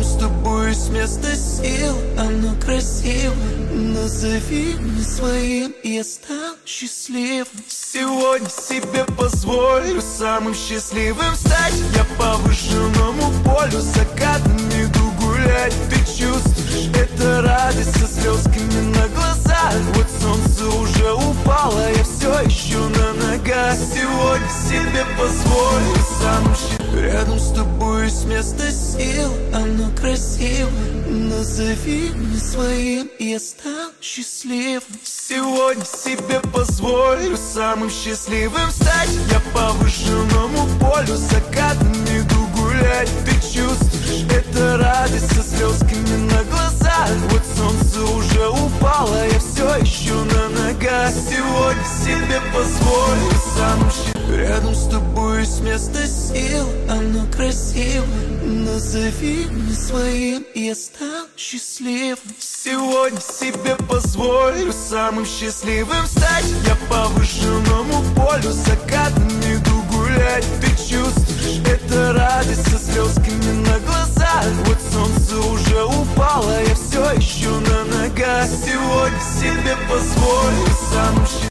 с тобой с места сил, оно красиво. Назови меня своим, и я стану счастливым. Сегодня себе позволю самым счастливым стать. Я по выжженному полю закатом иду гулять. Ты чувствуешь, это радость со слезками на глазах. Вот солнце уже упало, я все еще на ногах. Сегодня себе позволю самым счастливым. Рядом с тобой с места сил, оно красиво. Назови меня своим, и я стану счастливым. Сегодня себе позволю самым счастливым стать. Я по выжженному полю закатом иду гулять. Ты чувствуешь, это радость со слезками на глазах. Вот солнце уже упало, я все еще на ногах. Сегодня себе позволю самым счастливым. Рядом с тобой с места сил, оно красиво. Назови меня своим, и я стану счастливым. Сегодня себе позволю самым счастливым стать. Я по выжженному полю закатом иду гулять. Ты чувствуешь, это радость со слезками на глазах. Вот солнце уже упало, я все еще на ногах. Сегодня себе позволю самым счастливым.